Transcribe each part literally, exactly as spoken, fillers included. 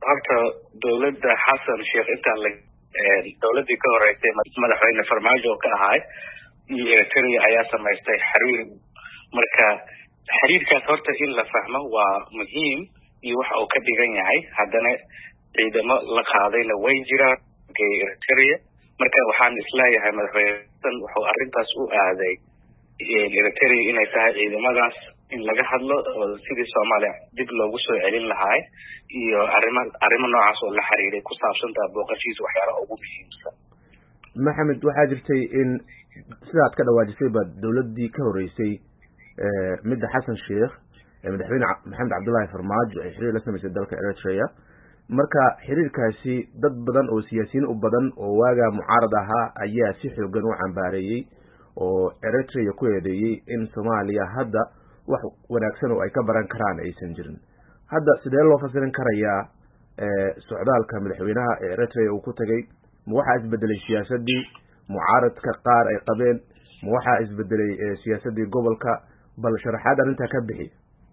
horta dawladda xasan sheekh intaan la dawladdii ka horeysay madaxweyne farmaajo ka ahaay iyo eritrea ayaa samaystay xiriir marka xiriirkaas horta in la fahmo waa muhiim iyo waxa uu ka dhigan yahay haddana ciidamo la qaadayna way jiraan eritrea marka waxaan isleeyahay madaxweyne wuxuu arrintaas u aaday eritrea inay tahay ciidamadaas in laga hadlo oo sidii Soomaaliya dib loogu soo celin lahaa iyo arrimo arrimo noocaas oo la xiriiray ku saabsan taa booqashiisa waxyaalaha ugu muhiimsan maxamed waxaa jirtay in sidaad ka dhawaajisay baa dawladdii ka horeysay ee midda xasan sheekh ee madaxweyne maxamed cabdullaahi farmaajo ay xiriir la samaysay dalka Eritrea marka xiriirkaasi dad badan oo siyaasiyiin u badan oo waaga mucaarad ahaa ayaa si xoogan u cambaareeyay oo Eritrea ku eedeeyay in Soomaaliya hadda wax wanaagsan oo ay ka baran karaan aysan jirin hadda sidee loo fasirin karayaa ee socdaalka madaxweynaha ee Eritrea uu ku tagay ma waxa isbedelay siyaasadii mucaaradka qaar ay qabeen ma waxa isbedelay siyaasadii gobolka bal sharaxaad arinta ka bixi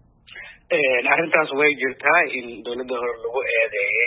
ee arintaas way jirtaa in dawladda hore lagu eedeeyay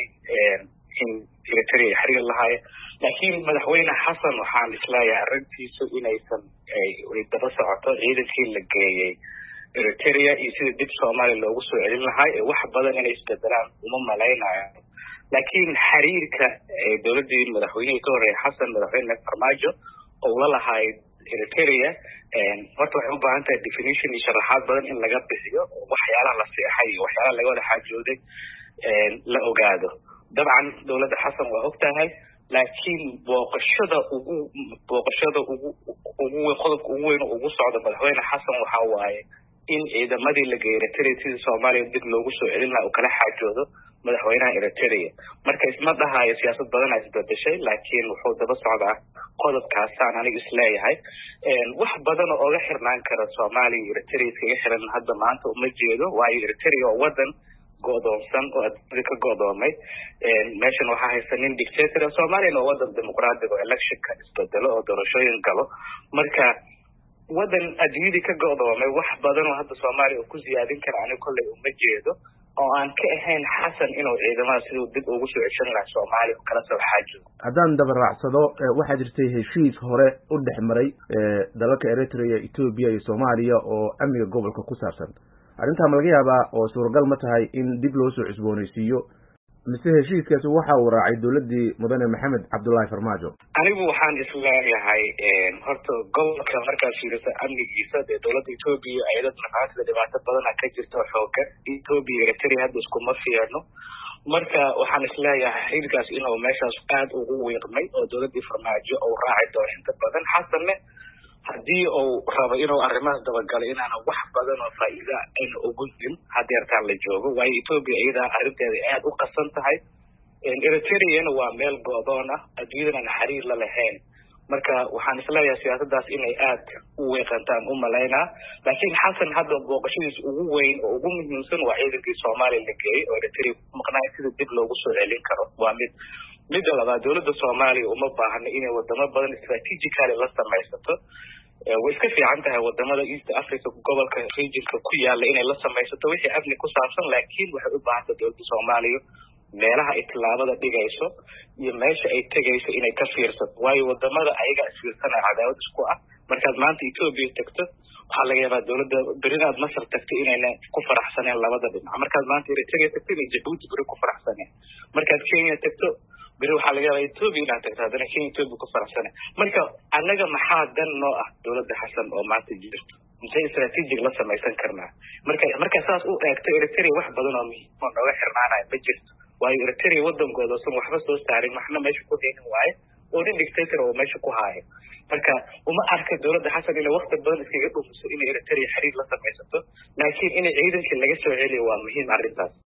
in Eritrea xiriir lahaay laakiin madaxweyne xasan waxaan islaayahay arrintiisu inaysan ay daba socoto ciidankii la geeyay Eritrea iyo sida dib Soomaaliya loogu soo celin lahaa ee wax badan inay isbedelaan uma malaynayo laakiin xiriirka ee dawladdii madaxweynaha ka horeeyay xasan madaxweyne farmaajo oo la lahaay Eritrea een horta waxay u baahan tahay definition iyo sharaxaad badan in laga bixiyo waxyaalaha la seexay iyo waxyaalaha laga wada xaajooday een la ogaado dabcan dawladda xasan waa ogtahay laakiin booqashada ugu booqashada ugu ugu qodobka ugu weyn ugu socda madaxweyne xasan waxa waaye in ciidamadii la geeyay Eritrea sidii Soomaaliya dib loogu soo celin lahaa oo kala xaajoodo madaxweynaha Eritrea marka isma dhahayo siyaasad badan ay isbedeshay laakiin wuxuu daba socdaa qodobkaas aan aniga isleeyahay een wax badan oo uga xirnaan kara Soomaaliya iyo Eritrea iskaga xiran hadda maanta uma jeedo waayo Eritrea oo wadan go'doonsan oo adduunka ka go'doomay een meeshan waxa haysan nin dictator Soomaaliya oo wadan dimuqraadi oo election ka isbedelo oo doorashooyin galo marka wadan adduunka ka go'doomay wax badan oo hadda Soomaaliya ku siyaadin kara aniga kulay uma jeedo oo aan ka ahayn xasan inuu ciidamada sidoo dib ugu soo ceshan lahaa Soomaaliya kala soo xaajo haddaan daba raacsado waxaa jirtay heshiis hore u dhexmaray dalalka Eritrea Ethiopia iyo Soomaaliya oo amniga gobolka ku saabsan arrinta ma laga yaabaa oo suuragal ma tahay in dib loo soo cusboonaysiiyo mise heshiiskaasi waxa uu raacay dawladdii mudane maxamed cabdullaahi farmaajo anigu waxaan isleeyahay een horta gobolka markaad fiiriso amnigiisa ee dawladda Ethiopia ayada nafaqada dhibaato badan ka jirto xooga Ethiopia Eritrea hadda isku ma fiirno marka waxaan isleeyahay xilkaas inuu meeshaas aad ugu weeqmay oo dawladda farmaajo oo raacay doon inta badan xasanne hadii uu rabo inuu arrimaha daba galay inaan wax badan oo faa'iido ay ugu jin hadeertaan la joogo way Ethiopia iyada arrinteeda aad u qasan tahay in Eritrea waa meel go'doon ah adduunyada xiriir la lahayn marka waxaan isleeyahay siyaasadaas inay aad u weeqantaan u malaynaa laakiin xasan hadda booqashadiisa ugu weyn oo ugu muhiimsan waa ciidankii Soomaaliya la geeyay oo Eritrea maqnaa sida dib loogu soo celin karo waa mid mid labaad dawladda Soomaaliya uma baahna inay wadamo badan strategically la samaysato way iska fiican tahay wadamada East Africa gobolka regionka ku yaala inay la samaysato wixii amni ku saabsan laakiin waxay u baahan tahay dawladda Soomaaliya meelaha ay tilaabada dhigayso iyo meesha ay tagayso inay ka fiirsato waayo wadamada ayaga isfiirsanay cadaawad isku ah markaad maanta Ethiopia tagto waxa laga yaabaa dawladda berinaad Masar tagto inayna ku faraxsaneen labada dhinac markaad maanta Eritrea tagto inay Djibouti beri ku faraxsaneen markaad Kenya tagto beri waxa laga yaabaa Ethiopia inaad tagto haddana Kenya Ethiopia ku faraxsaneen marka anaga maxaa dan noo ah dawladda xasan oo maanta jirto intee strategic la samaysan karnaa marka marka saas u eegto Eritrea wax badan oo muhiim ah nooga xirnaanay ma jirto waayo Eritrea wadankooda soo waxba soo saarin waxna meesha ku deegan waaye oo nin dictator oo meesha ku haayo marka uma arka dawladda xasan inay waqti badan iskaga dhumiso in Eritrea xiriir la samaysato laakiin in ciidankii laga soo celiyo waa muhiim arrintaas